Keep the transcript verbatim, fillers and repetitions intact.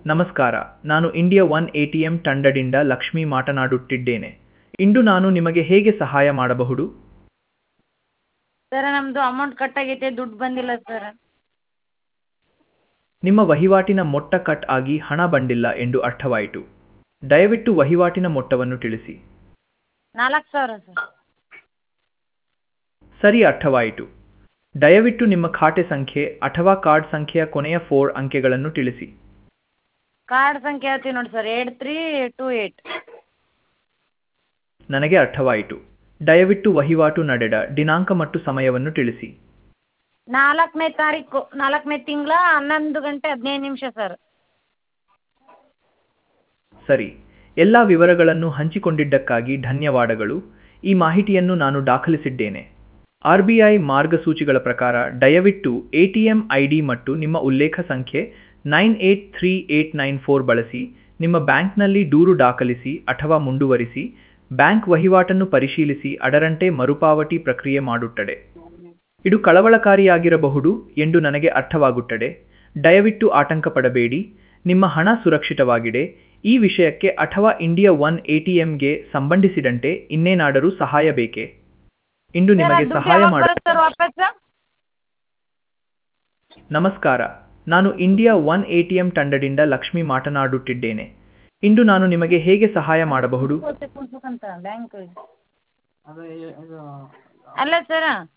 ನಮಸ್ಕಾರ, ನಾನು India one ATM ತಂಡದಿಂದ ಲಕ್ಷ್ಮಿ ಮಾತನಾಡುತ್ತಿದ್ದೇನೆ. ಇಂದು ನಾನು ನಿಮಗೆ ಹೇಗೆ ಸಹಾಯ ಮಾಡಬಹುದು? ಸರ್ ನಮ್ಮದು ಅಮೌಂಟ್ ಕಟ್ ಆಗೈತೆ, ದುಡ್ಡು ಬಂದಿಲ್ಲ ಸರ್. ನಿಮ್ಮ ವಹಿವಾಟಿನ ಮೊತ್ತ ಕಟ್ ಆಗಿ ಹಣ ಬಂದಿಲ್ಲ ಎಂದು ಅರ್ಥವಾಯಿತು. ದಯವಿಟ್ಟು ವಹಿವಾಟಿನ ಮೊತ್ತವನ್ನು ತಿಳಿಸಿ. ನಾಲ್ಕು ಸಾವಿರ ಸರ್. ಸರಿ, ಅರ್ಥವಾಯಿತು. ದಯವಿಟ್ಟು ನಿಮ್ಮ ಖಾತೆ ಸಂಖ್ಯೆ ಅಥವಾ ಕಾರ್ಡ್ ಸಂಖ್ಯೆಯ ಕೊನೆಯ ಫೋರ್ ಅಂಕೆಗಳನ್ನು ತಿಳಿಸಿ. ಕಾರ್ಡ್ ಸಂಖ್ಯೆ ಹೇಳ್ತೀವಿ ನೋಡಿ sir, eight three two eight. ನನಗೆ ಅರ್ಥವಾಯಿತು. ದಯವಿಟ್ಟು ವಹಿವಾಟು ನಡೆದ ದಿನಾಂಕ ಮತ್ತು ಸಮಯವನ್ನು ತಿಳಿಸಿ. ನಾಲ್ಕನೇ ತಾರೀಕು ನಾಲ್ಕನೇ ತಿಂಗಳ ಹನ್ನೊಂದು ಗಂಟೆ ಹದಿನೈದು ನಿಮಿಷ ಸರ್. ಸರಿ, ಎಲ್ಲ ವಿವರಗಳನ್ನು ಹಂಚಿಕೊಂಡಿದ್ದಕ್ಕಾಗಿ ಧನ್ಯವಾದಗಳು. ಈ ಮಾಹಿತಿಯನ್ನು ನಾನು ದಾಖಲಿಸಿದ್ದೇನೆ. ಆರ್ ಬಿ ಐ ಮಾರ್ಗಸೂಚಿಗಳ ಪ್ರಕಾರ ದಯವಿಟ್ಟು A T M I D ಮತ್ತು ನಿಮ್ಮ ಉಲ್ಲೇಖ ಸಂಖ್ಯೆ nine eight three eight nine four ಬಳಸಿ ನಿಮ್ಮ ಬ್ಯಾಂಕ್ನಲ್ಲಿ ದೂರು ದಾಖಲಿಸಿ ಅಥವಾ ಮುಂದುವರಿಸಿ. ಬ್ಯಾಂಕ್ ವಹಿವಾಟನ್ನು ಪರಿಶೀಲಿಸಿ ಅದರಂತೆ ಮರುಪಾವತಿ ಪ್ರಕ್ರಿಯೆ ಮಾಡುತ್ತದೆ. ಇದು ಕಳವಳಕಾರಿಯಾಗಿರಬಹುದು ಎಂದು ನನಗೆ ಅರ್ಥವಾಗುತ್ತದೆ. ದಯವಿಟ್ಟು ಆತಂಕ ಪಡಬೇಡಿ, ನಿಮ್ಮ ಹಣ ಸುರಕ್ಷಿತವಾಗಿದೆ. ಈ ವಿಷಯಕ್ಕೆ ಅಥವಾ ಇಂಡಿಯಾ ಒನ್ ಎಟಿಎಂಗೆ ಸಂಬಂಧಿಸಿದಂತೆ ಇನ್ನೇನಾದರೂ ಸಹಾಯ ಬೇಕೇ? ಇಂದು ನಿಮಗೆ ಸಹಾಯ ಮಾಡ ನಮಸ್ಕಾರ, ನಾನು ಇಂಡಿಯಾ ಒನ್ ಎಟಿಎಂ ತಂಡದಿಂದ ಲಕ್ಷ್ಮಿ ಮಾತನಾಡುತ್ತಿದ್ದೇನೆ. ಇಂದು ನಾನು ನಿಮಗೆ ಹೇಗೆ ಸಹಾಯ ಮಾಡಬಹುದು? ಅಲ್ಲ ಸರ